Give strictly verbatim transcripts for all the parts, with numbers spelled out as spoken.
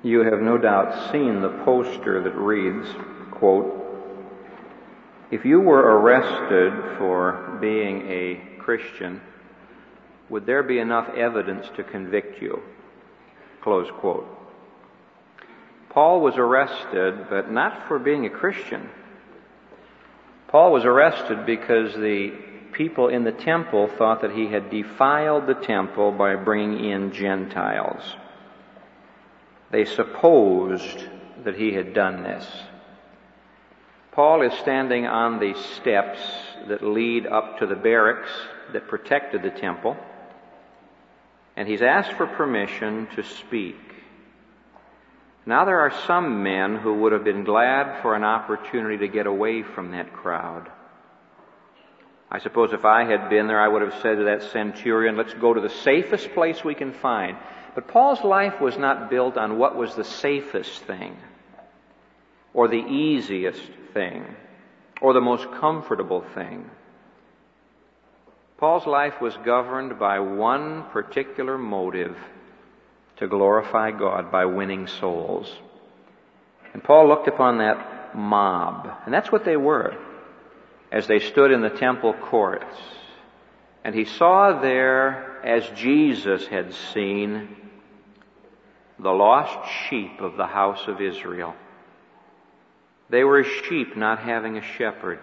You have no doubt seen the poster that reads, quote, "If you were arrested for being a Christian, would there be enough evidence to convict you?" Close quote. Paul was arrested, but not for being a Christian. Paul was arrested because the people in the temple thought that he had defiled the temple by bringing in Gentiles. They supposed that he had done this. Paul is standing on the steps that lead up to the barracks that protected the temple, and he's asked for permission to speak. Now there are some men who would have been glad for an opportunity to get away from that crowd. I suppose if I had been there, I would have said to that centurion, "Let's go to the safest place we can find." But Paul's life was not built on what was the safest thing, or the easiest thing, or the most comfortable thing. Paul's life was governed by one particular motive: to glorify God by winning souls. And Paul looked upon that mob, and that's what they were, as they stood in the temple courts. And he saw there, as Jesus had seen, the lost sheep of the house of Israel. They were as sheep not having a shepherd.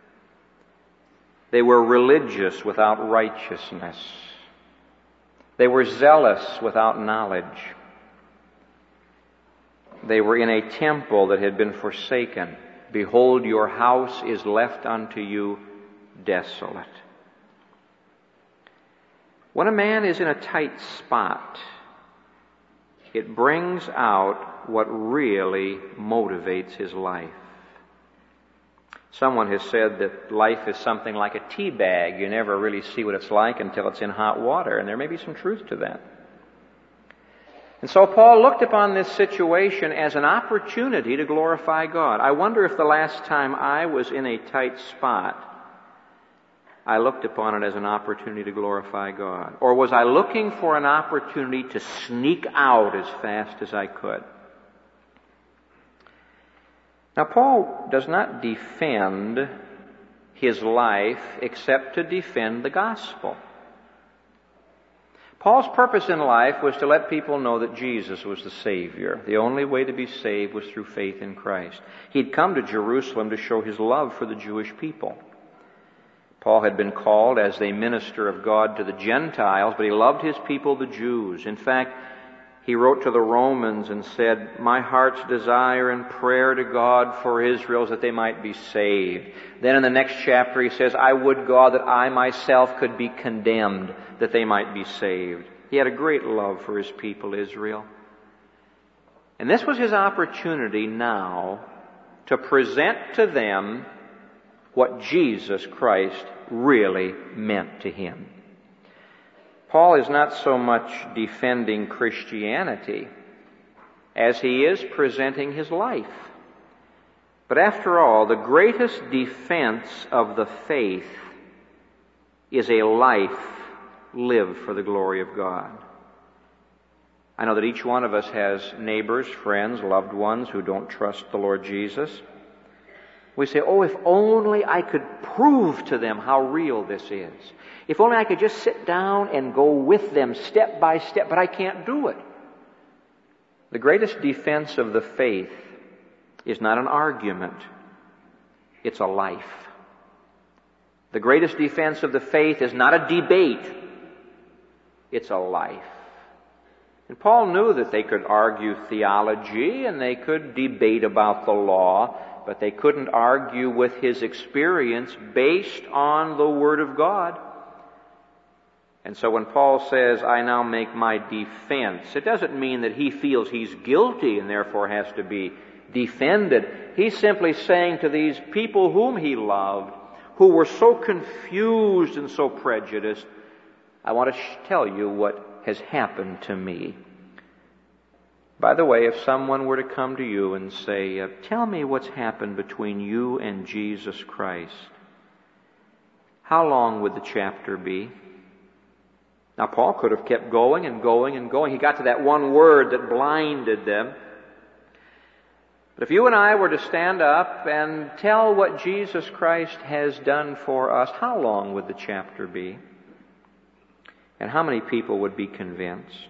They were religious without righteousness. They were zealous without knowledge. They were in a temple that had been forsaken. Behold, your house is left unto you desolate. When a man is in a tight spot, it brings out what really motivates his life. Someone has said that life is something like a tea bag. You never really see what it's like until it's in hot water, and there may be some truth to that. And so Paul looked upon this situation as an opportunity to glorify God. I wonder if the last time I was in a tight spot, I looked upon it as an opportunity to glorify God. Or was I looking for an opportunity to sneak out as fast as I could? Now, Paul does not defend his life except to defend the gospel. Paul's purpose in life was to let people know that Jesus was the Savior. The only way to be saved was through faith in Christ. He'd come to Jerusalem to show his love for the Jewish people. Paul had been called as the minister of God to the Gentiles, but he loved his people, the Jews. In fact, he wrote to the Romans and said, "My heart's desire and prayer to God for Israel is that they might be saved." Then in the next chapter he says, "I would, God, that I myself could be condemned, that they might be saved." He had a great love for his people, Israel. And this was his opportunity now to present to them what Jesus Christ really meant to him. Paul is not so much defending Christianity as he is presenting his life. But after all, the greatest defense of the faith is a life lived for the glory of God. I know that each one of us has neighbors, friends, loved ones who don't trust the Lord Jesus. We say, "Oh, if only I could prove to them how real this is. If only I could just sit down and go with them step by step," but I can't do it. The greatest defense of the faith is not an argument. It's a life. The greatest defense of the faith is not a debate. It's a life. And Paul knew that they could argue theology and they could debate about the law, but they couldn't argue with his experience based on the Word of God. And so when Paul says, "I now make my defense," it doesn't mean that he feels he's guilty and therefore has to be defended. He's simply saying to these people whom he loved, who were so confused and so prejudiced, "I want to tell you what has happened to me." By the way, if someone were to come to you and say, "Tell me what's happened between you and Jesus Christ," how long would the chapter be? Now, Paul could have kept going and going and going. He got to that one word that blinded them. But if you and I were to stand up and tell what Jesus Christ has done for us, how long would the chapter be? And how many people would be convinced?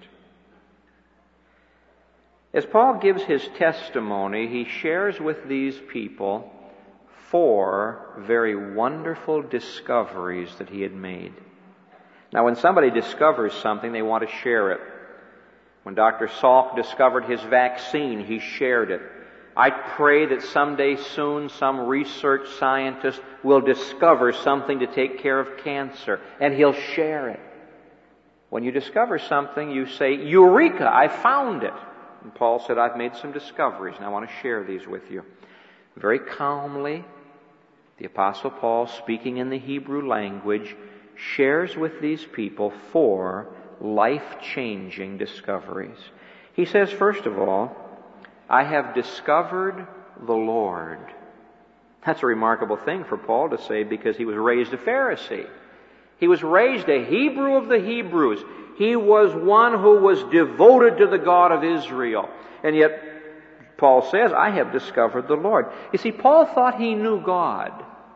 As Paul gives his testimony, he shares with these people four very wonderful discoveries that he had made. Now, when somebody discovers something, they want to share it. When Doctor Salk discovered his vaccine, he shared it. I pray that someday soon some research scientist will discover something to take care of cancer, and he'll share it. When you discover something, you say, Eureka, I found it. And Paul said, I've made some discoveries, and I want to share these with you. Very calmly, the Apostle Paul, speaking in the Hebrew language, shares with these people four life-changing discoveries. He says, first of all, I have discovered the Lord. That's a remarkable thing for Paul to say because he was raised a Pharisee. He was raised a Hebrew of the Hebrews. He was one who was devoted to the God of Israel. And yet, Paul says, I have discovered the Lord. You see, Paul thought he knew God.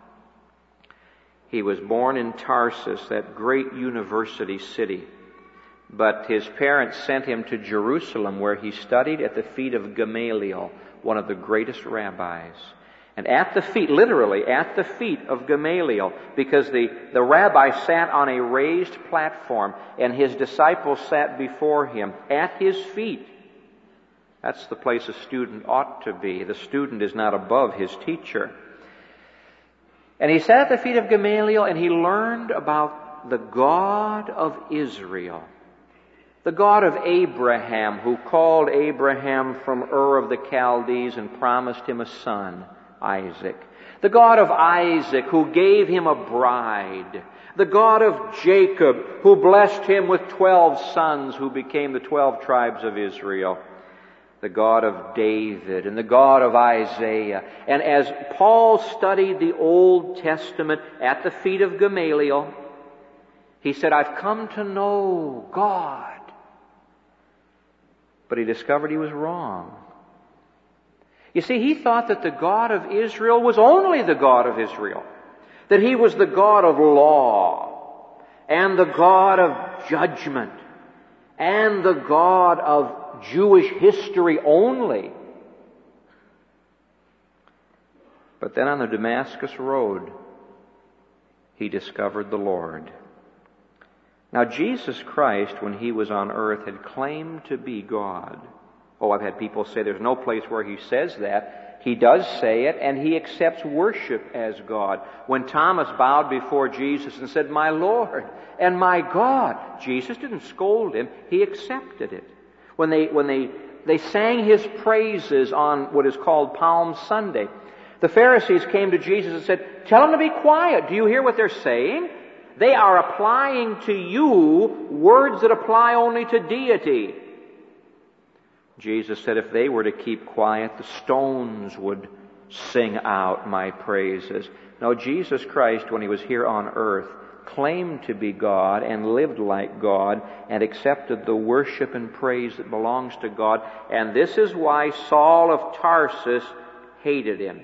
He was born in Tarsus, that great university city. But his parents sent him to Jerusalem, where he studied at the feet of Gamaliel, one of the greatest rabbis. And at the feet, literally at the feet of Gamaliel, because the, the rabbi sat on a raised platform, and his disciples sat before him, at his feet. That's the place a student ought to be. The student is not above his teacher. And he sat at the feet of Gamaliel, and he learned about the God of Israel. The God of Abraham, who called Abraham from Ur of the Chaldees and promised him a son, Isaac. The God of Isaac, who gave him a bride. The God of Jacob, who blessed him with twelve sons who became the twelve tribes of Israel. The God of David and the God of Isaiah. And as Paul studied the Old Testament at the feet of Gamaliel, he said, I've come to know God. But he discovered he was wrong. You see, he thought that the God of Israel was only the God of Israel. That he was the God of law, and the God of judgment, and the God of Jewish history only. But then on the Damascus Road, he discovered the Lord. Now, Jesus Christ, when he was on earth, had claimed to be God. Oh, I've had people say there's no place where he says that. He does say it, and he accepts worship as God. When Thomas bowed before Jesus and said, My Lord and my God, Jesus didn't scold him. He accepted it. When they, when they, they sang his praises on what is called Palm Sunday, the Pharisees came to Jesus and said, Tell them to be quiet. Do you hear what they're saying? They are applying to you words that apply only to deity. Jesus said if they were to keep quiet, the stones would sing out my praises. Now, Jesus Christ, when he was here on earth, claimed to be God and lived like God and accepted the worship and praise that belongs to God. And this is why Saul of Tarsus hated him.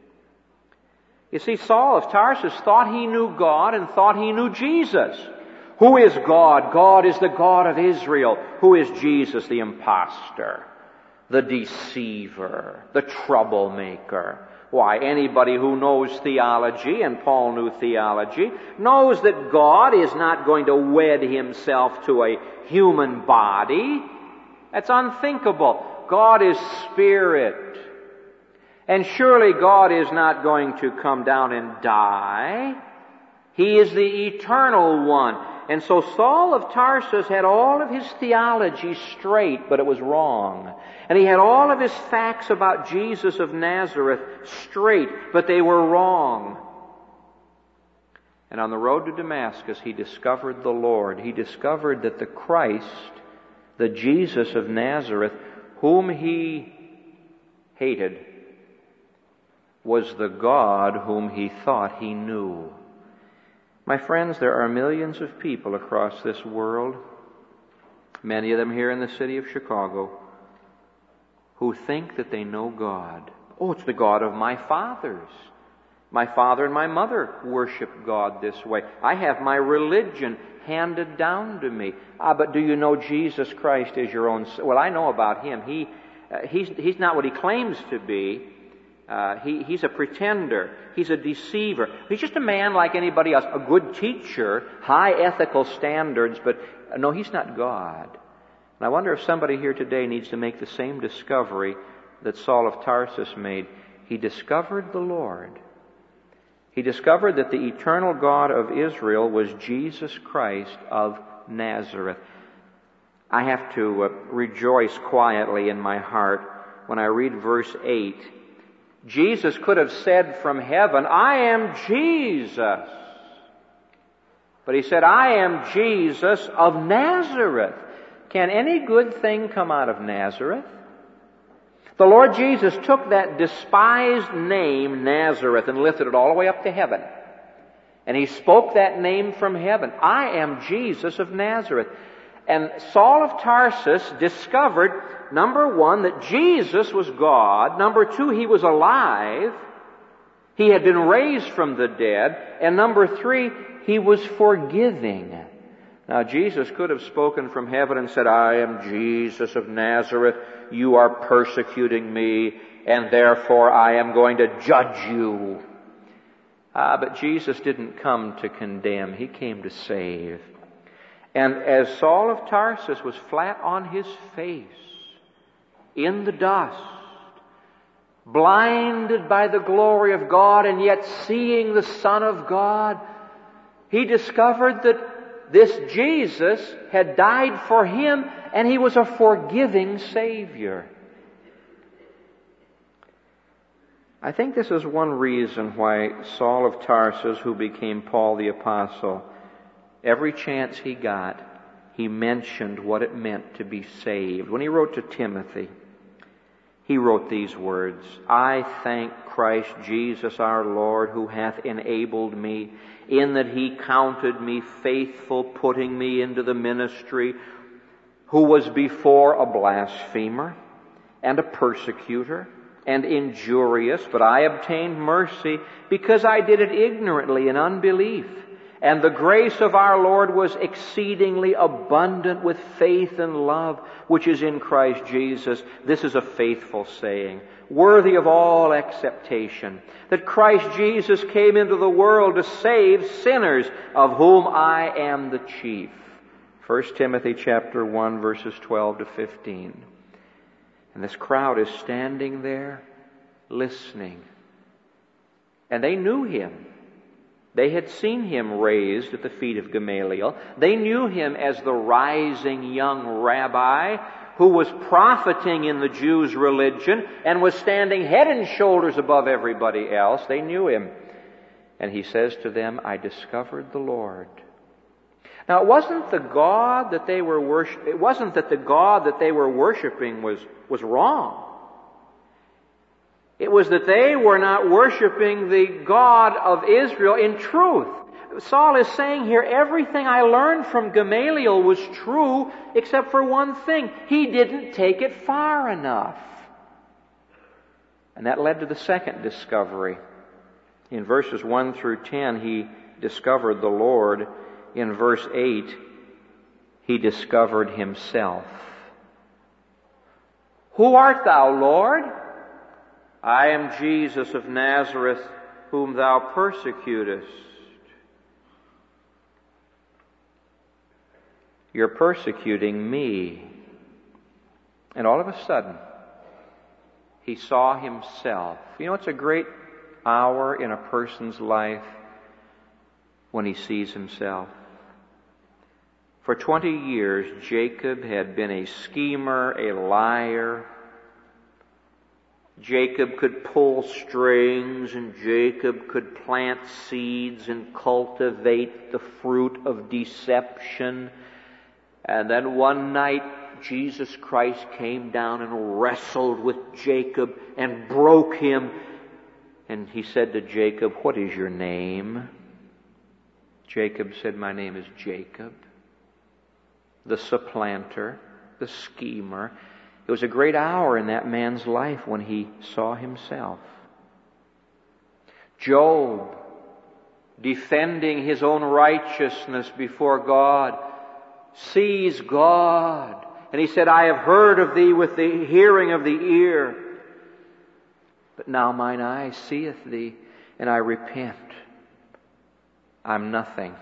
You see, Saul of Tarsus thought he knew God and thought he knew Jesus. Who is God? God is the God of Israel. Who is Jesus? The impostor, the deceiver, the troublemaker. Why, anybody who knows theology, and Paul knew theology, knows that God is not going to wed himself to a human body. That's unthinkable. God is spirit. And surely God is not going to come down and die. He is the eternal one. And so Saul of Tarsus had all of his theology straight, but it was wrong. And he had all of his facts about Jesus of Nazareth straight, but they were wrong. And on the road to Damascus, he discovered the Lord. He discovered that the Christ, the Jesus of Nazareth, whom he hated, was the God whom he thought he knew. My friends, there are millions of people across this world, many of them here in the city of Chicago, who think that they know God. Oh, it's the God of my fathers. My father and my mother worship God this way. I have my religion handed down to me. Ah, but do you know Jesus Christ is your own? Well, I know about Him. He, uh, he's, he's not what He claims to be. Uh, he, he's a pretender. He's a deceiver. He's just a man like anybody else. A good teacher, high ethical standards, but uh, no, He's not God. And I wonder if somebody here today needs to make the same discovery that Saul of Tarsus made. He discovered the Lord. He discovered that the eternal God of Israel was Jesus Christ of Nazareth. I have to uh, rejoice quietly in my heart when I read verse eight. Jesus could have said from heaven, I am Jesus. But He said, I am Jesus of Nazareth. Can any good thing come out of Nazareth? The Lord Jesus took that despised name, Nazareth, and lifted it all the way up to heaven. And He spoke that name from heaven. I am Jesus of Nazareth. And Saul of Tarsus discovered, number one, that Jesus was God. Number two, He was alive. He had been raised from the dead. And number three, He was forgiving. Now, Jesus could have spoken from heaven and said, I am Jesus of Nazareth. You are persecuting me, and therefore I am going to judge you. Ah, but Jesus didn't come to condemn. He came to save. And as Saul of Tarsus was flat on his face, in the dust, blinded by the glory of God, and yet seeing the Son of God, he discovered that this Jesus had died for him, and He was a forgiving Savior. I think this is one reason why Saul of Tarsus, who became Paul the Apostle, every chance he got, he mentioned what it meant to be saved. When he wrote to Timothy, he wrote these words, I thank Christ Jesus our Lord, who hath enabled me, in that He counted me faithful, putting me into the ministry, who was before a blasphemer and a persecutor and injurious, but I obtained mercy because I did it ignorantly in unbelief. And the grace of our Lord was exceedingly abundant with faith and love, which is in Christ Jesus. This is a faithful saying, worthy of all acceptation, that Christ Jesus came into the world to save sinners, of whom I am the chief. First Timothy chapter one, verses twelve to fifteen. And this crowd is standing there, listening. And they knew Him. They had seen Him raised at the feet of Gamaliel. They knew Him as the rising young rabbi who was profiting in the Jews' religion and was standing head and shoulders above everybody else. They knew Him. And He says to them, I discovered the Lord. Now, it wasn't the God that they were worship- it wasn't that the God that they were worshiping was, was wrong. It was that they were not worshiping the God of Israel in truth. Saul is saying here, everything I learned from Gamaliel was true, except for one thing. He didn't take it far enough. And that led to the second discovery. In verses one through ten, he discovered the Lord. In verse eight, he discovered himself. Who art thou, Lord? I am Jesus of Nazareth, whom thou persecutest. You're persecuting me. And all of a sudden, he saw himself. You know, it's a great hour in a person's life when he sees himself. For twenty years, Jacob had been a schemer, a liar. Jacob could pull strings, and Jacob could plant seeds and cultivate the fruit of deception. And then one night, Jesus Christ came down and wrestled with Jacob and broke him. And he said to Jacob, "What is your name?" Jacob said, "My name is Jacob." The supplanter, the schemer. It was a great hour in that man's life when he saw himself. Job, defending his own righteousness before God, sees God. And he said, I have heard of thee with the hearing of the ear, but now mine eye seeth thee, and I repent. I'm nothing.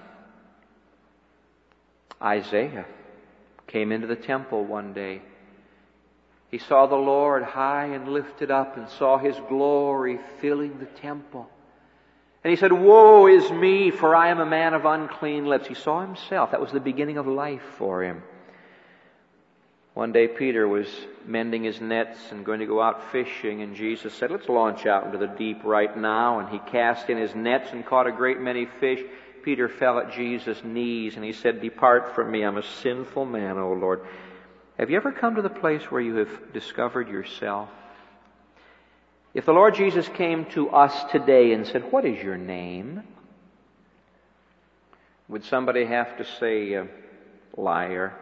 Isaiah came into the temple one day. He saw the Lord high and lifted up and saw His glory filling the temple. And he said, woe is me, for I am a man of unclean lips. He saw himself. That was the beginning of life for him. One day Peter was mending his nets and going to go out fishing, and Jesus said, let's launch out into the deep right now. And he cast in his nets and caught a great many fish. Peter fell at Jesus' knees and he said, depart from me, I'm a sinful man, O Lord. Have you ever come to the place where you have discovered yourself? If the Lord Jesus came to us today and said, what is your name? Would somebody have to say, uh, liar?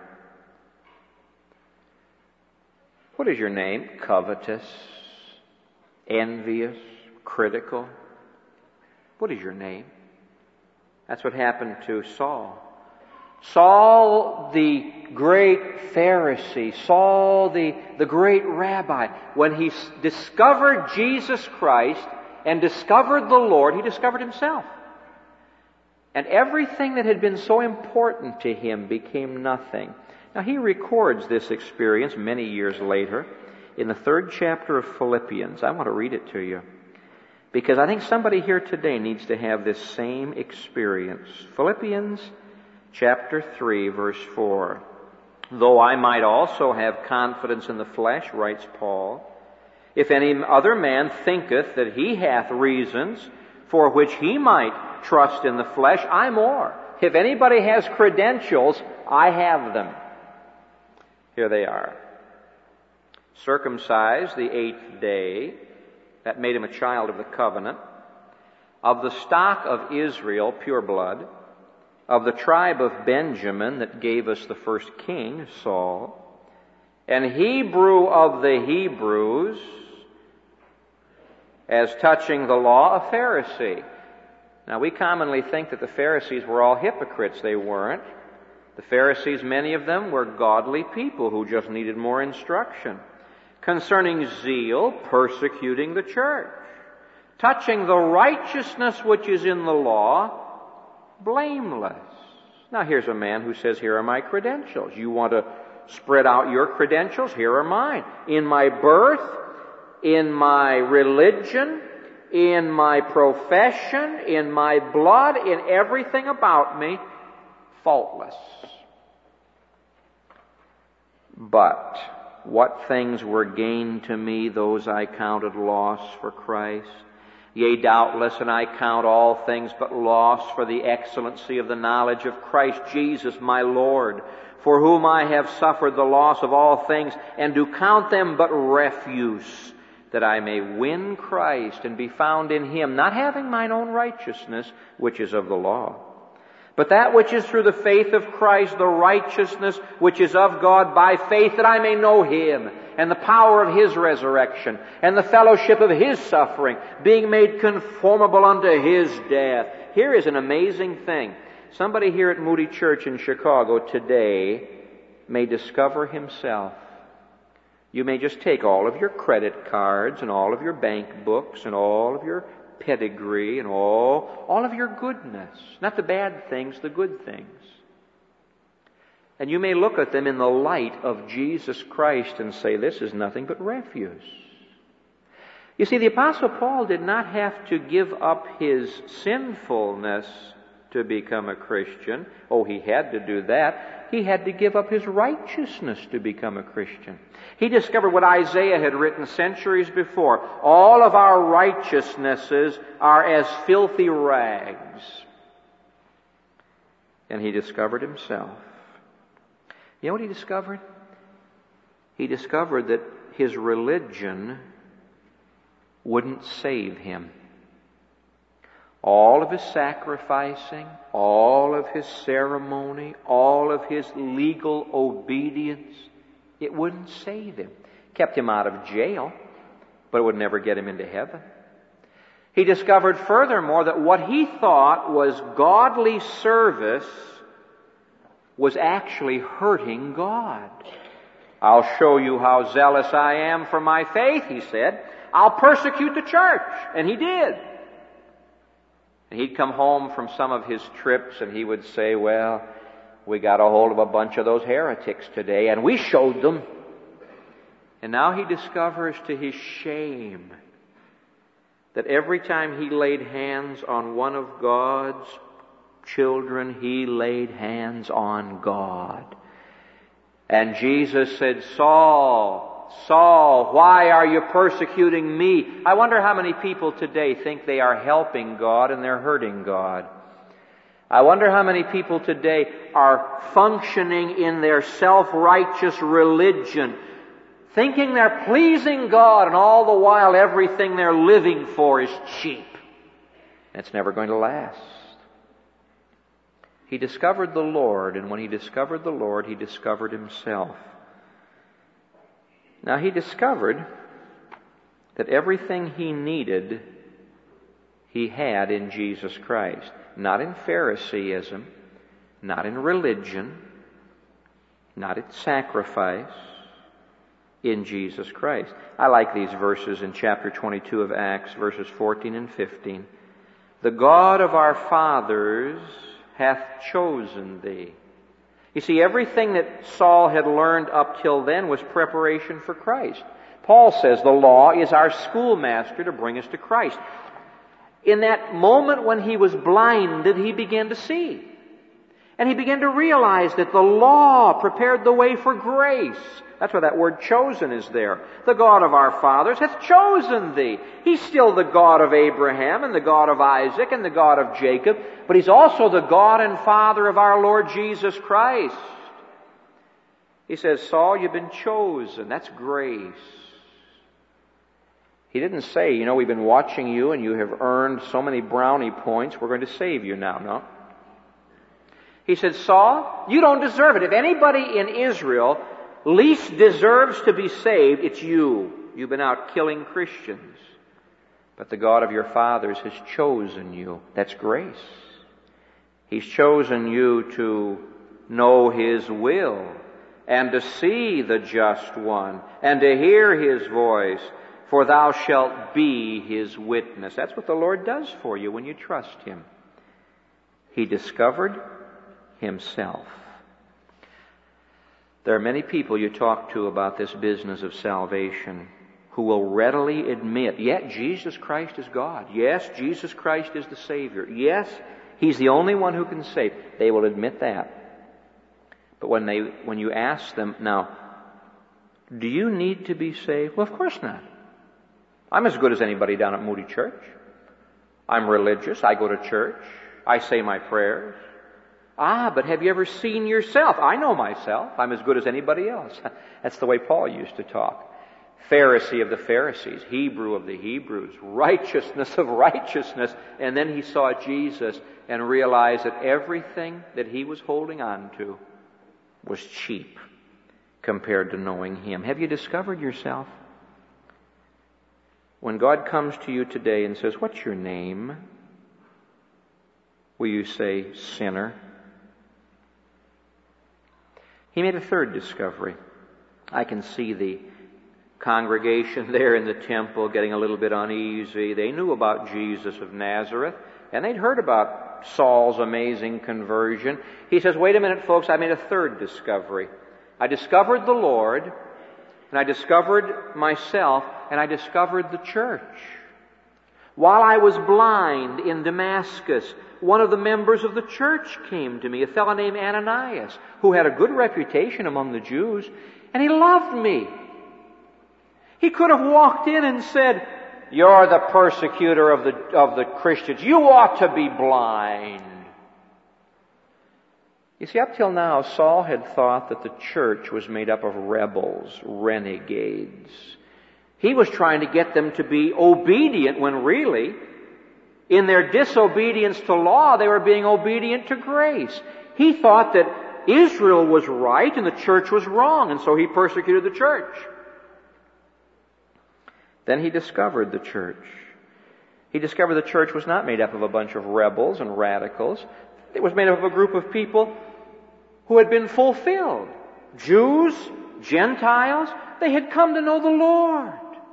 What is your name? Covetous, envious, critical. What is your name? That's what happened to Saul. Saul, the great Pharisee, Saul, the, the great rabbi, when he discovered Jesus Christ and discovered the Lord, he discovered himself. And everything that had been so important to him became nothing. Now, he records this experience many years later in the third chapter of Philippians. I want to read it to you, because I think somebody here today needs to have this same experience. Philippians chapter three, verse four. Though I might also have confidence in the flesh, writes Paul, if any other man thinketh that he hath reasons for which he might trust in the flesh, I more. If anybody has credentials, I have them. Here they are. Circumcised the eighth day, that made him a child of the covenant, of the stock of Israel, pure blood, of the tribe of Benjamin, that gave us the first king, Saul, and Hebrew of the Hebrews, as touching the law, a Pharisee. Now, we commonly think that the Pharisees were all hypocrites. They weren't. The Pharisees, many of them, were godly people who just needed more instruction. Concerning zeal, persecuting the church. Touching the righteousness which is in the law, blameless. Now, here's a man who says, here are my credentials. You want to spread out your credentials? Here are mine. In my birth, in my religion, in my profession, in my blood, in everything about me, faultless. But what things were gain to me, those I counted loss for Christ. Yea, doubtless, and I count all things but loss for the excellency of the knowledge of Christ Jesus my Lord, for whom I have suffered the loss of all things, and do count them but refuse, that I may win Christ and be found in Him, not having mine own righteousness, which is of the law, but that which is through the faith of Christ, the righteousness which is of God by faith, that I may know Him, and the power of His resurrection, and the fellowship of His suffering, being made conformable unto His death. Here is an amazing thing. Somebody here at Moody Church in Chicago today may discover himself. You may just take all of your credit cards and all of your bank books and all of your pedigree and all, all of your goodness. Not the bad things, the good things. And you may look at them in the light of Jesus Christ and say, this is nothing but refuse. You see, the Apostle Paul did not have to give up his sinfulness to become a Christian. Oh, he had to do that. He had to give up his righteousness to become a Christian. He discovered what Isaiah had written centuries before. All of our righteousnesses are as filthy rags. And he discovered himself. You know what he discovered? He discovered that his religion wouldn't save him. All of his sacrificing, all of his ceremony, all of his legal obedience, it wouldn't save him. Kept him out of jail, but it would never get him into heaven. He discovered furthermore that what he thought was godly service was actually hurting God. I'll show you how zealous I am for my faith, he said. I'll persecute the church. And he did. And he'd come home from some of his trips and he would say, well, we got a hold of a bunch of those heretics today and we showed them. And now he discovers to his shame that every time he laid hands on one of God's children, he laid hands on God. And Jesus said, Saul, Saul, why are you persecuting me? I wonder how many people today think they are helping God and they're hurting God. I wonder how many people today are functioning in their self-righteous religion, thinking they're pleasing God, and all the while everything they're living for is cheap. It's never going to last. He discovered the Lord, and when he discovered the Lord, he discovered himself. Now he discovered that everything he needed, he had in Jesus Christ. Not in Phariseeism, not in religion, not in sacrifice, in Jesus Christ. I like these verses in chapter twenty-two of Acts, verses fourteen and fifteen. The God of our fathers hath chosen thee. You see, everything that Saul had learned up till then was preparation for Christ. Paul says the law is our schoolmaster to bring us to Christ. In that moment when he was blinded, he began to see. And he began to realize that the law prepared the way for grace. That's why that word chosen is there. The God of our fathers hath chosen thee. He's still the God of Abraham and the God of Isaac and the God of Jacob, but He's also the God and Father of our Lord Jesus Christ. He says, Saul, you've been chosen. That's grace. He didn't say, you know, we've been watching you and you have earned so many brownie points, we're going to save you now. No. He said, Saul, you don't deserve it. If anybody in Israel least deserves to be saved, it's you. You've been out killing Christians. But the God of your fathers has chosen you. That's grace. He's chosen you to know His will and to see the just one and to hear His voice, for thou shalt be His witness. That's what the Lord does for you when you trust Him. He discovered Himself. There are many people you talk to about this business of salvation who will readily admit, yes, Jesus Christ is God. Yes, Jesus Christ is the Savior. Yes, He's the only one who can save. They will admit that. But when they, when you ask them, now, do you need to be saved? Well, of course not. I'm as good as anybody down at Moody Church. I'm religious. I go to church. I say my prayers. Ah, but have you ever seen yourself? I know myself. I'm as good as anybody else. That's the way Paul used to talk. Pharisee of the Pharisees, Hebrew of the Hebrews, righteousness of righteousness. And then he saw Jesus and realized that everything that he was holding on to was cheap compared to knowing Him. Have you discovered yourself? When God comes to you today and says, what's your name? Will you say, sinner? He made a third discovery. I can see the congregation there in the temple getting a little bit uneasy. They knew about Jesus of Nazareth, and they'd heard about Saul's amazing conversion. He says, wait a minute, folks, I made a third discovery. I discovered the Lord, and I discovered myself, and I discovered the church. While I was blind in Damascus, one of the members of the church came to me, a fellow named Ananias, who had a good reputation among the Jews, and he loved me. He could have walked in and said, you're the persecutor of the, of the Christians. You ought to be blind. You see, up till now, Saul had thought that the church was made up of rebels, renegades. He was trying to get them to be obedient when really, in their disobedience to law, they were being obedient to grace. He thought that Israel was right and the church was wrong, and so he persecuted the church. Then he discovered the church. He discovered the church was not made up of a bunch of rebels and radicals. It was made up of a group of people who had been fulfilled. Jews, Gentiles, they had come to know the Lord.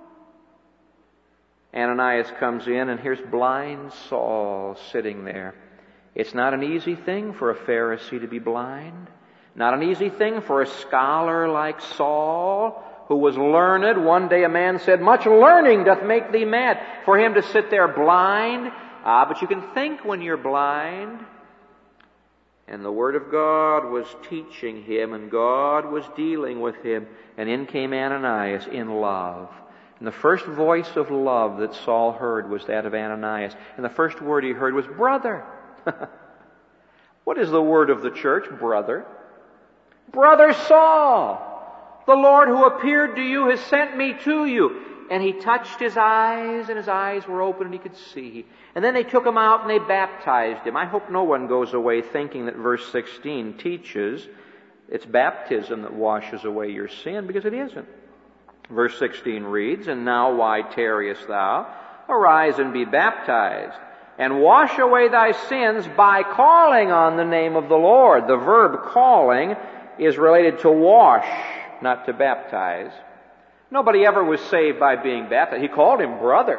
Ananias comes in, and here's blind Saul sitting there. It's not an easy thing for a Pharisee to be blind. Not an easy thing for a scholar like Saul, who was learned. One day a man said, "Much learning doth make thee mad." For him to sit there blind. Ah, but you can think when you're blind. And the Word of God was teaching him, and God was dealing with him. And in came Ananias in love. And the first voice of love that Saul heard was that of Ananias. And the first word he heard was, "Brother." What is the word of the church? Brother. "Brother Saul, the Lord who appeared to you has sent me to you." And he touched his eyes, and his eyes were open, and he could see. And then they took him out, and they baptized him. I hope no one goes away thinking that verse sixteen teaches it's baptism that washes away your sin, because it isn't. Verse sixteen reads, "And now why tarriest thou? Arise and be baptized, and wash away thy sins by calling on the name of the Lord." The verb calling is related to wash, not to baptize. Nobody ever was saved by being baptized. He called him brother.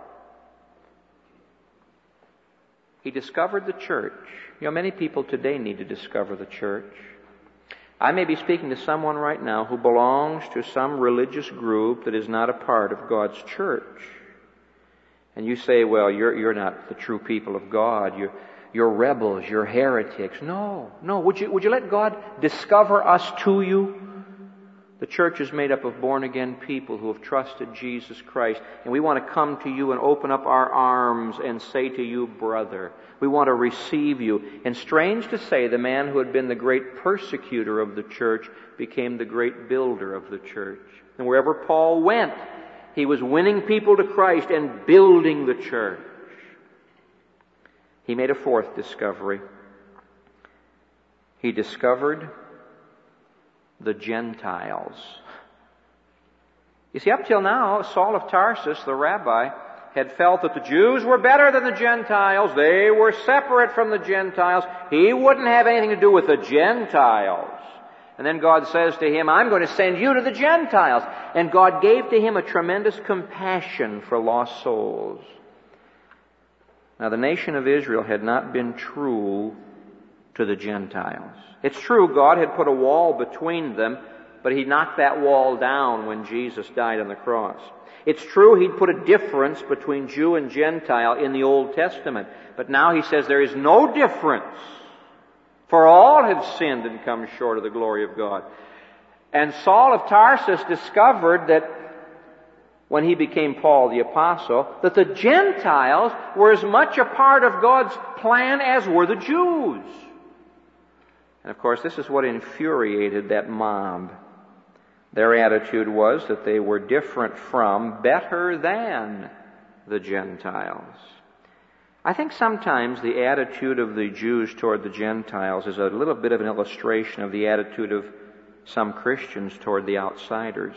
He discovered the church. You know, many people today need to discover the church. I may be speaking to someone right now who belongs to some religious group that is not a part of God's church. And you say, "Well, you're, you're not the true people of God. You're, you're rebels. You're heretics." No, no. Would you, would you let God discover us to you? The church is made up of born-again people who have trusted Jesus Christ. And we want to come to you and open up our arms and say to you, "Brother." We want to receive you. And strange to say, the man who had been the great persecutor of the church became the great builder of the church. And wherever Paul went, he was winning people to Christ and building the church. He made a fourth discovery. He discovered the Gentiles. You see, up till now, Saul of Tarsus, the rabbi, had felt that the Jews were better than the Gentiles. They were separate from the Gentiles. He wouldn't have anything to do with the Gentiles. And then God says to him, "I'm going to send you to the Gentiles." And God gave to him a tremendous compassion for lost souls. Now, the nation of Israel had not been true to the Gentiles. It's true, God had put a wall between them, but He knocked that wall down when Jesus died on the cross. It's true, He'd put a difference between Jew and Gentile in the Old Testament, but now He says there is no difference, for all have sinned and come short of the glory of God. And Saul of Tarsus discovered that when he became Paul the Apostle, that the Gentiles were as much a part of God's plan as were the Jews. And of course, this is what infuriated that mob. Their attitude was that they were different from, better than, the Gentiles. I think sometimes the attitude of the Jews toward the Gentiles is a little bit of an illustration of the attitude of some Christians toward the outsiders.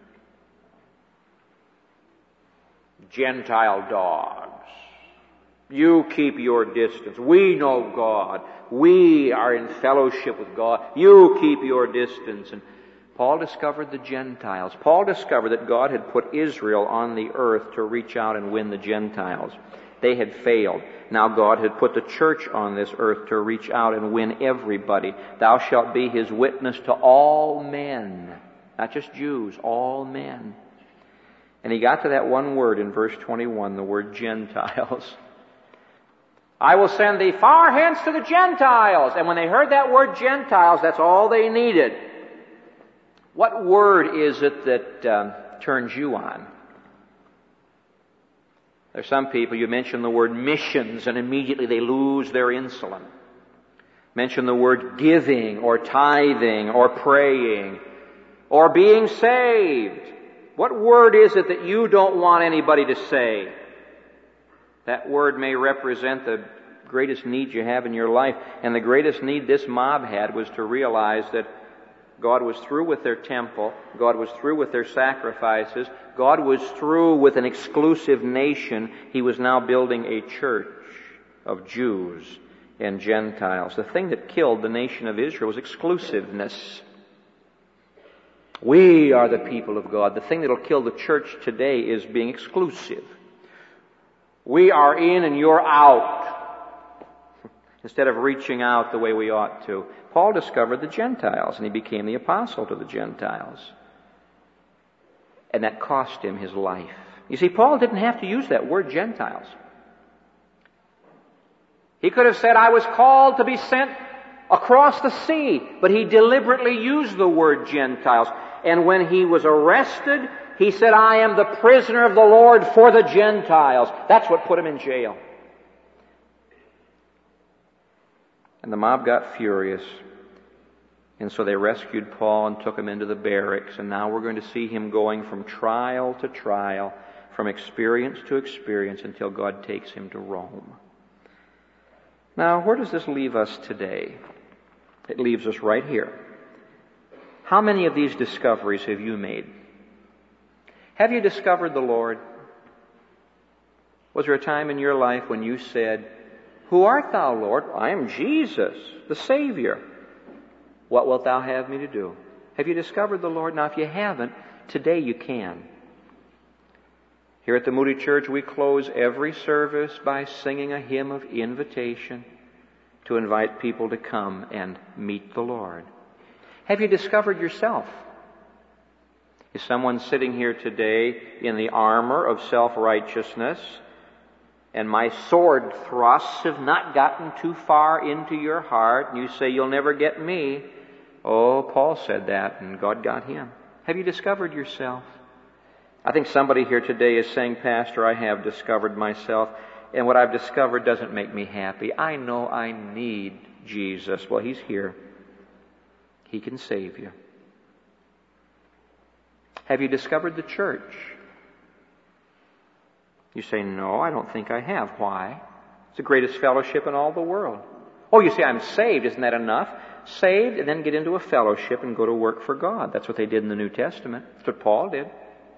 Gentile dogs. You keep your distance. We know God. We are in fellowship with God. You keep your distance. And Paul discovered the Gentiles. Paul discovered that God had put Israel on the earth to reach out and win the Gentiles. They had failed. Now God had put the church on this earth to reach out and win everybody. Thou shalt be His witness to all men. Not just Jews, all men. And he got to that one word in verse twenty-one, the word Gentiles. I will send thee far hence to the Gentiles. And when they heard that word Gentiles, that's all they needed. What word is it that um, turns you on? There's some people, you mention the word missions and immediately they lose their insulin. Mention the word giving or tithing or praying or being saved. What word is it that you don't want anybody to say? That word may represent the greatest need you have in your life. And the greatest need this mob had was to realize that God was through with their temple. God was through with their sacrifices. God was through with an exclusive nation. He was now building a church of Jews and Gentiles. The thing that killed the nation of Israel was exclusiveness. We are the people of God. The thing that will kill the church today is being exclusive. We are in and you're out, instead of reaching out the way we ought to. Paul discovered the Gentiles, and he became the apostle to the Gentiles. And that cost him his life. You see, Paul didn't have to use that word Gentiles. He could have said, I was called to be sent across the sea, but he deliberately used the word Gentiles. And when he was arrested, he said, I am the prisoner of the Lord for the Gentiles. That's what put him in jail. And the mob got furious. And so they rescued Paul and took him into the barracks. And now we're going to see him going from trial to trial, from experience to experience, until God takes him to Rome. Now, where does this leave us today? It leaves us right here. How many of these discoveries have you made? Have you discovered the Lord? Was there a time in your life when you said, Who art thou, Lord? I am Jesus, the Savior. What wilt thou have me to do? Have you discovered the Lord? Now, if you haven't, today you can. Here at the Moody Church, we close every service by singing a hymn of invitation to invite people to come and meet the Lord. Have you discovered yourself? Is someone sitting here today in the armor of self-righteousness, and my sword thrusts have not gotten too far into your heart, and you say, you'll never get me? Oh, Paul said that, and God got him. Have you discovered yourself? I think somebody here today is saying, Pastor, I have discovered myself, and what I've discovered doesn't make me happy. I know I need Jesus. Well, He's here. He can save you. Have you discovered the church? You say, no, I don't think I have. Why? It's the greatest fellowship in all the world. Oh, you say, I'm saved. Isn't that enough? Saved and then get into a fellowship and go to work for God. That's what they did in the New Testament. That's what Paul did.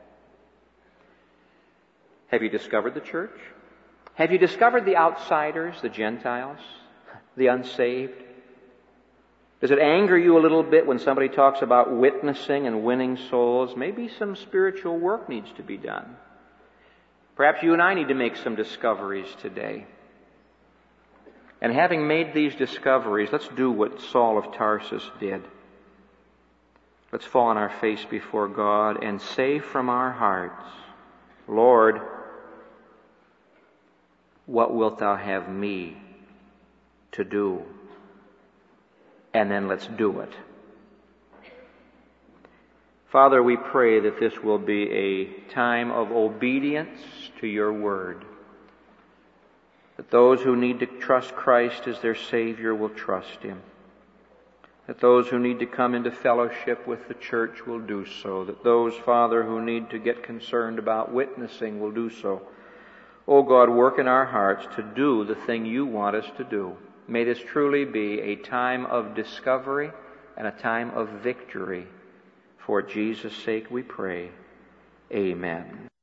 Have you discovered the church? Have you discovered the outsiders, the Gentiles, the unsaved? Does it anger you a little bit when somebody talks about witnessing and winning souls? Maybe some spiritual work needs to be done. Perhaps you and I need to make some discoveries today. And having made these discoveries, let's do what Saul of Tarsus did. Let's fall on our face before God and say from our hearts, Lord, what wilt thou have me to do? And then let's do it. Father, we pray that this will be a time of obedience to your word. That those who need to trust Christ as their Savior will trust Him. That those who need to come into fellowship with the church will do so. That those, Father, who need to get concerned about witnessing will do so. Oh God, work in our hearts to do the thing you want us to do. May this truly be a time of discovery and a time of victory. For Jesus' sake we pray. Amen.